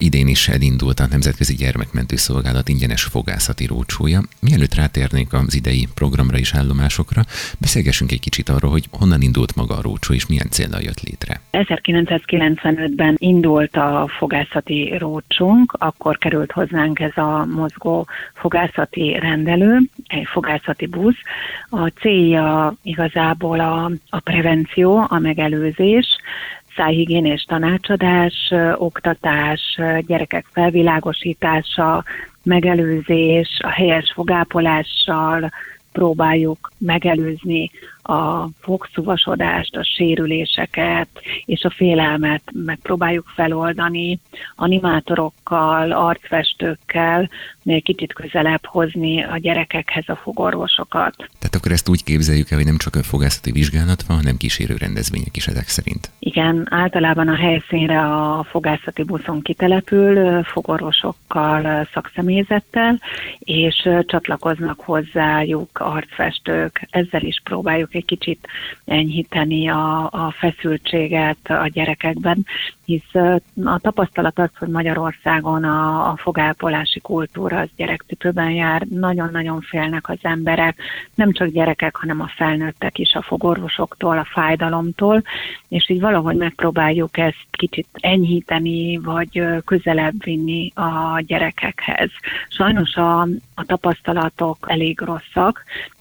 idén is elindult a Nemzetközi Gyermekmentő Szolgálat ingyenes fogászati rócsója. Mielőtt rátérnénk az idei programra és állomásokra, beszélgessünk egy kicsit arról, hogy honnan indult maga a rócsó és milyen céllal jött létre. 1995-ben indult a fogászati rócsónk, akkor került hozzánk ez a mozgó fogászati rendelő, egy fogászati busz. A célja igazából a prevenció, a megelőzés, szájhigiénés tanácsadás, oktatás, gyerekek felvilágosítása, megelőzés, a helyes fogápolással próbáljuk megelőzni a fogszúvasodást, a sérüléseket és a félelmet megpróbáljuk feloldani, animátorokkal, arcfestőkkel, még kicsit közelebb hozni a gyerekekhez a fogorvosokat. Tehát akkor ezt úgy képzeljük el, hogy nem csak a fogászati vizsgálat van, hanem kísérő rendezvények is ezek szerint. Igen, általában a helyszínre a fogászati buszon kitelepül, fogorvosokkal, szakszemélyzettel, és csatlakoznak hozzájuk arcfestők. Ezzel is próbáljuk egy kicsit enyhíteni a feszültséget a gyerekekben, hisz a tapasztalat az, hogy Magyarországon a fogápolási kultúra az gyerekcipőben jár, nagyon-nagyon félnek az emberek, nem csak gyerekek, hanem a felnőttek is a fogorvosoktól, a fájdalomtól, és így valahogy megpróbáljuk ezt kicsit enyhíteni, vagy közelebb vinni a gyerekekhez. Sajnos a tapasztalatok elég rosszak.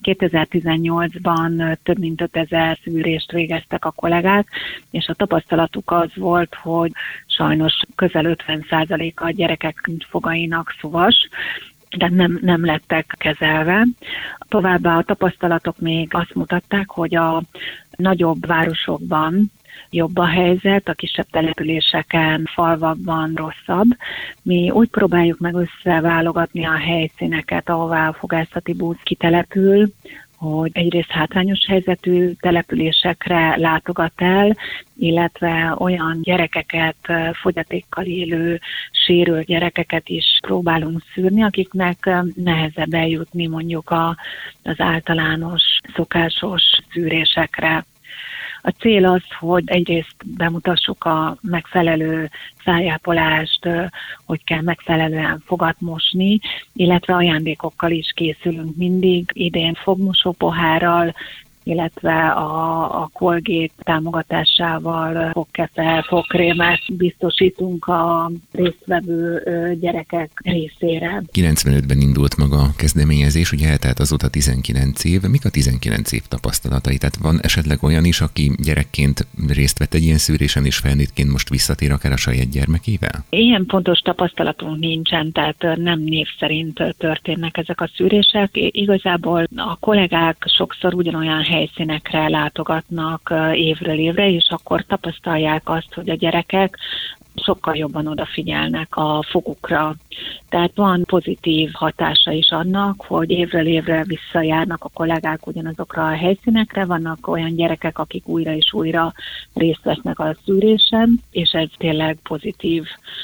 2018-ban több mint 5000 szűrést végeztek a kollégák, és a tapasztalatuk az volt, hogy sajnos közel 50%-a a gyerekek fogainak szúvas, de nem lettek kezelve. Továbbá a tapasztalatok még azt mutatták, hogy a nagyobb városokban jobb a helyzet, a kisebb településeken, falvakban rosszabb. Mi úgy próbáljuk meg összeválogatni a helyszíneket, ahová a fogászati busz kitelepül, hogy egyrészt hátrányos helyzetű településekre látogat el, illetve olyan gyerekeket, fogyatékkal élő, sérült gyerekeket is próbálunk szűrni, akiknek nehezebb eljutni mondjuk az általános, szokásos szűrésekre. A cél az, hogy egyrészt bemutassuk a megfelelő szájápolást, hogy kell megfelelően fogat mosni, illetve ajándékokkal is készülünk mindig, idén fogmosópohárral, illetve a Colgate támogatásával fogkefe, fogkrémet biztosítunk a résztvevő gyerekek részére. 95-ben indult maga a kezdeményezés, ugye eltelt azóta 19 év. Mik a 19 év tapasztalatai? Tehát van esetleg olyan is, aki gyerekként részt vett egy ilyen szűrésen, és felnőttként most visszatér akár a saját gyermekével? Ilyen pontos tapasztalatunk nincsen, tehát nem név szerint történnek ezek a szűrések. Igazából a kollégák sokszor ugyanolyan helyszínekre látogatnak évről évre, és akkor tapasztalják azt, hogy a gyerekek sokkal jobban odafigyelnek a fogukra. Tehát van pozitív hatása is annak, hogy évről évre visszajárnak a kollégák ugyanazokra a helyszínekre, vannak olyan gyerekek, akik újra és újra részt vesznek a szűrésen, és ez tényleg pozitív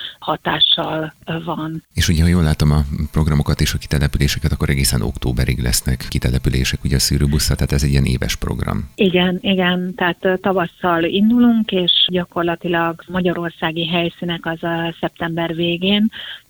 hatással van. És ugye, ha jól látom a programokat és a kitelepüléseket, akkor egészen októberig lesznek kitelepülések ugye a szűrőbusszal, tehát ez egy ilyen éves program. Igen, tehát tavasszal indulunk, és gyakorlatilag magyarországi helyszínek az a szeptember végén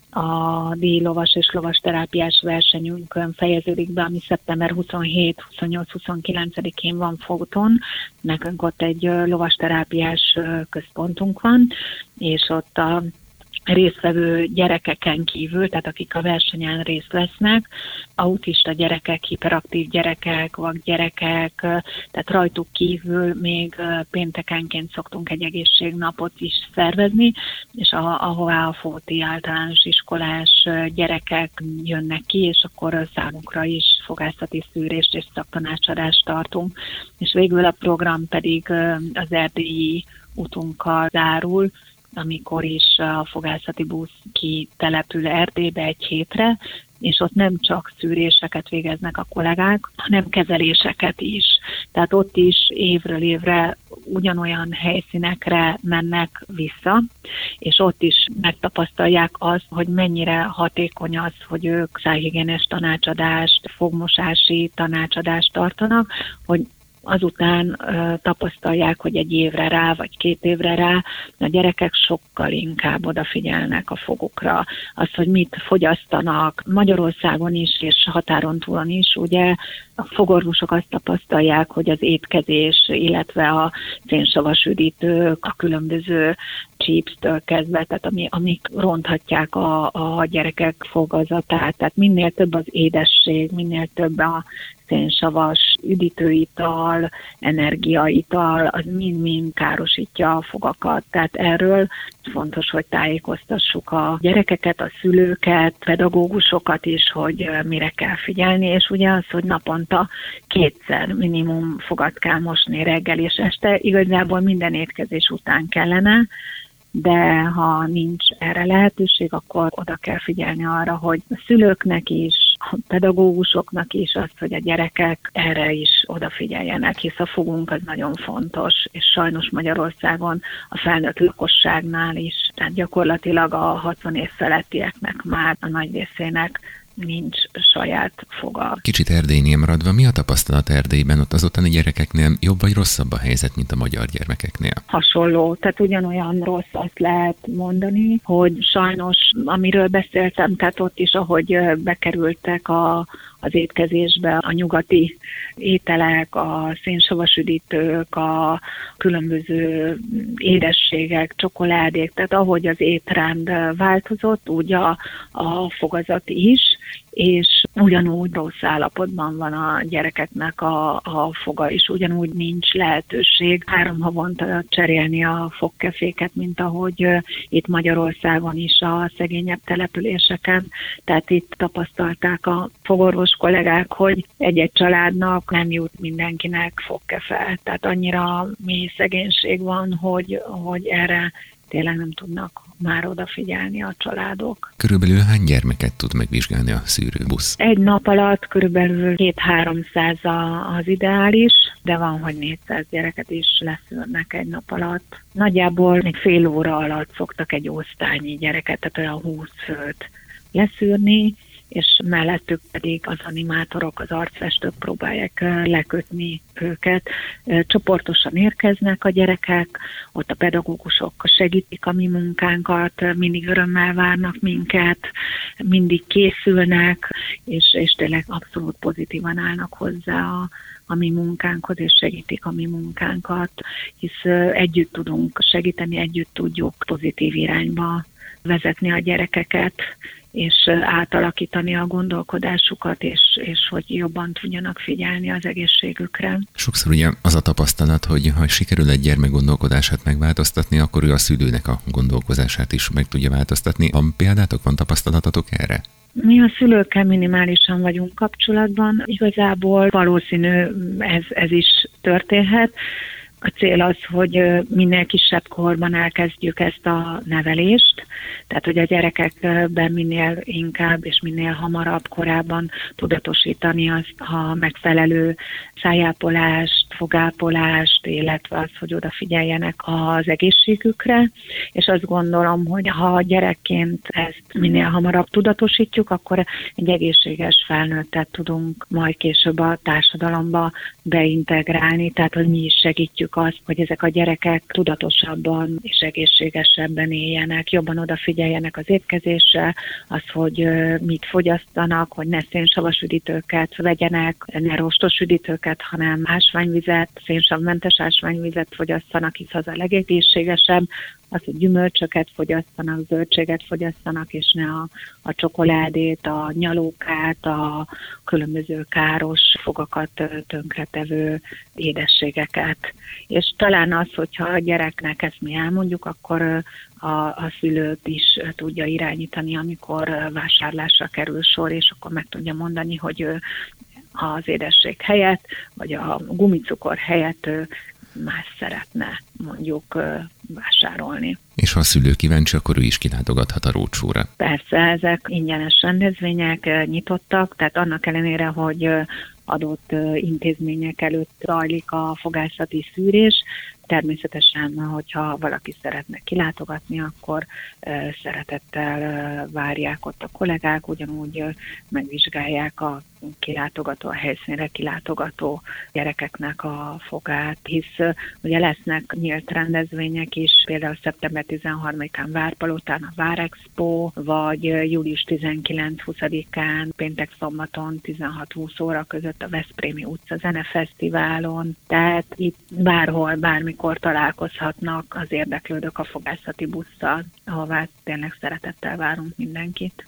a díjlovas és lovasterápiás versenyünkön fejeződik be, ami szeptember 27, 28, 29-én van Foton. Nekünk ott egy lovasterápiás központunk van, és ott a résztvevő gyerekeken kívül, tehát akik a versenyen részt vesznek, autista gyerekek, hiperaktív gyerekek, vakgyerekek, tehát rajtuk kívül még péntekenként szoktunk egy egészségnapot is szervezni, és ahová a fóti általános iskolás gyerekek jönnek ki, és akkor számukra is fogászati szűrést és szaktanácsadást tartunk. És végül a program pedig az erdélyi utunkkal zárul, amikor is a fogászati busz kitelepül Erdélybe egy hétre, és ott nem csak szűréseket végeznek a kollégák, hanem kezeléseket is. Tehát ott is évről évre ugyanolyan helyszínekre mennek vissza, és ott is megtapasztalják azt, hogy mennyire hatékony az, hogy ők szájhigiénés tanácsadást, fogmosási tanácsadást tartanak, hogy azután tapasztalják, hogy egy évre rá, vagy 2 évre rá a gyerekek sokkal inkább odafigyelnek a fogukra. Az, hogy mit fogyasztanak Magyarországon is, és határon túlon is, ugye a fogorvosok azt tapasztalják, hogy az étkezés, illetve a szénsavas üdítők, a különböző chipstől kezdve, tehát amik ronthatják a gyerekek fogazatát, tehát minél több az édesség, minél több a szénsavas üdítőital, energiaital, az mind-mind károsítja a fogakat. Tehát erről fontos, hogy tájékoztassuk a gyerekeket, a szülőket, pedagógusokat is, hogy mire kell figyelni, és ugye az, hogy naponta 2-szer minimum fogat kell mosni reggel és este, igazából minden étkezés után kellene, de ha nincs erre lehetőség, akkor oda kell figyelni arra, hogy a szülőknek is, a pedagógusoknak is azt, hogy a gyerekek erre is odafigyeljenek, hisz a fogunk az nagyon fontos, és sajnos Magyarországon a felnőtt lakosságnál is, tehát gyakorlatilag a 60 év felettieknek már a nagy részének nincs saját foga. Kicsit Erdélynél maradva, mi a tapasztalat Erdélyben? Ott az ottani gyerekeknél jobb vagy rosszabb a helyzet, mint a magyar gyermekeknél? Hasonló, tehát ugyanolyan rossz azt lehet mondani, hogy sajnos, amiről beszéltem, tehát ott is, ahogy bekerültek az étkezésbe a nyugati ételek, a szénsavas üdítők, a különböző édességek, csokoládék, tehát ahogy az étrend változott, úgy a fogazat is, és ugyanúgy rossz állapotban van a gyerekeknek a foga, és ugyanúgy nincs lehetőség 3 havonta cserélni a fogkeféket, mint ahogy itt Magyarországon is a szegényebb településeken. Tehát itt tapasztalták a fogorvos kollégák, hogy egy-egy családnak nem jut mindenkinek fogkefe. Tehát annyira mély szegénység van, hogy erre tényleg nem tudnak már odafigyelni a családok. Körülbelül hány gyermeket tud megvizsgálni a szűrőbusz? Egy nap alatt körülbelül 200-300 az ideális, de van, hogy 400 gyereket is leszűrnek egy nap alatt. Nagyjából még fél óra alatt szoktak egy osztálynyi gyereket, tehát olyan 20 főt leszűrni, és mellettük pedig az animátorok, az arcfestők próbálják lekötni őket. Csoportosan érkeznek a gyerekek, ott a pedagógusok segítik a mi munkánkat, mindig örömmel várnak minket, mindig készülnek, és tényleg abszolút pozitívan állnak hozzá a mi munkánkhoz, és segítik a mi munkánkat, hisz együtt tudunk segíteni, együtt tudjuk pozitív irányba vezetni a gyerekeket, és átalakítani a gondolkodásukat, és hogy jobban tudjanak figyelni az egészségükre. Sokszor ugye az a tapasztalat, hogy ha sikerül egy gyermek gondolkodását megváltoztatni, akkor ő a szülőnek a gondolkozását is meg tudja változtatni. Van példátok, van tapasztalatotok erre? Mi a szülőkkel minimálisan vagyunk kapcsolatban. Igazából valószínű ez is történhet. A cél az, hogy minél kisebb korban elkezdjük ezt a nevelést, tehát hogy a gyerekekben minél inkább és minél hamarabb, korábban tudatosítani a megfelelő szájápolást, fogápolást, illetve az, hogy odafigyeljenek az egészségükre, és azt gondolom, hogy ha gyerekként ezt minél hamarabb tudatosítjuk, akkor egy egészséges felnőttet tudunk majd később a társadalomba beintegrálni, tehát hogy mi is segítjük azt, hogy ezek a gyerekek tudatosabban és egészségesebben éljenek, jobban odafigyeljenek az étkezésre, az, hogy mit fogyasztanak, hogy ne szénsavas üdítőket vegyenek, ne rostos üdítőket, hanem ásványvizet, szénsavmentes ásványvizet fogyasszanak, hisz az a legegészségesebb, az, hogy gyümölcsöket fogyasztanak, zöldséget fogyasztanak, és ne a csokoládét, a nyalókát, a különböző káros fogakat tönkretevő édességeket. És talán az, hogyha a gyereknek ezt mi elmondjuk, akkor a szülőt is tudja irányítani, amikor vásárlásra kerül sor, és akkor meg tudja mondani, hogy ő az édesség helyett, vagy a gumicukor helyett más szeretne mondjuk vásárolni. És ha a szülő kíváncsi, akkor ő is kilátogathat a rócsóra. Persze, ezek ingyenes rendezvények, nyitottak, tehát annak ellenére, hogy adott intézmények előtt zajlik a fogászati szűrés, természetesen, hogyha valaki szeretne kilátogatni, akkor szeretettel várják ott a kollégák, ugyanúgy megvizsgálják a kilátogató, a helyszínre kilátogató gyerekeknek a fogát, hisz ugye lesznek nyílt rendezvények is, például szeptember 13-án Várpalotán a Várexpo, vagy július 19-20-án, péntek-szombaton 16-20 óra között a Veszprémi utca zenefesztiválon, tehát itt bárhol, bármikor találkozhatnak az érdeklődők a fogászati busszal, ahová tényleg szeretettel várunk mindenkit.